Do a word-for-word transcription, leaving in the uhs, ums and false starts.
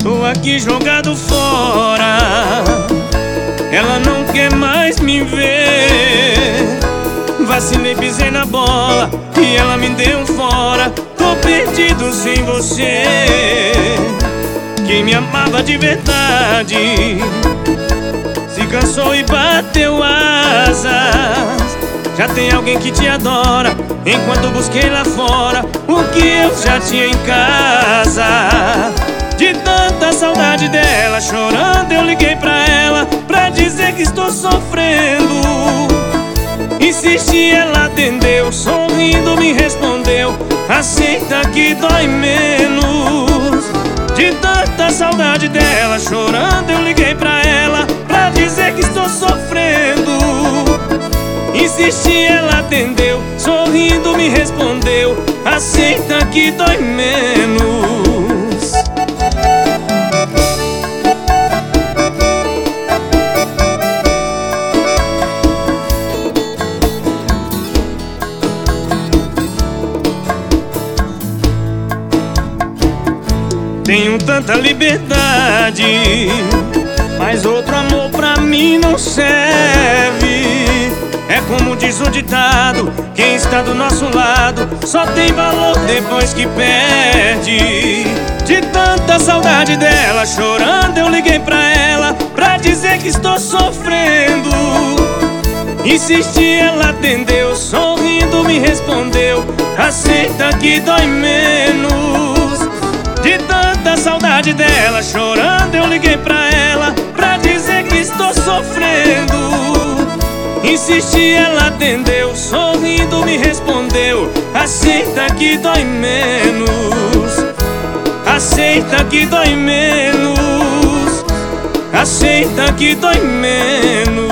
tô aqui jogado fora. Ela não quer mais me ver. Vacilei, pisei na bola e ela me deu um fora. Tô perdido sem você. Quem me amava de verdade se cansou e bateu asas. Já tem alguém que te adora, enquanto busquei lá fora o que eu já tinha em casa. De tanta saudade dela, chorando eu liguei pra ela pra dizer que estou sofrendo. Insisti, ela atendeu, sorrindo me respondeu: aceita que dói menos. De tanta saudade dela, chorando eu liguei pra ela pra dizer que estou sofrendo. Insisti, ela atendeu, sorrindo me respondeu: aceita que dói menos. Tenho tanta liberdade, mas outro amor pra mim não serve. É como diz o ditado: quem está do nosso lado só tem valor depois que perde. De tanta saudade dela, chorando eu liguei pra ela pra dizer que estou sofrendo. Insisti, ela atendeu, sorrindo me respondeu: aceita que dói menos. De tanta saudade dela, chorando eu liguei pra ela pra dizer que estou sofrendo. Insisti, ela atendeu, sorrindo me respondeu: aceita que dói menos. Aceita que dói menos. Aceita que dói menos.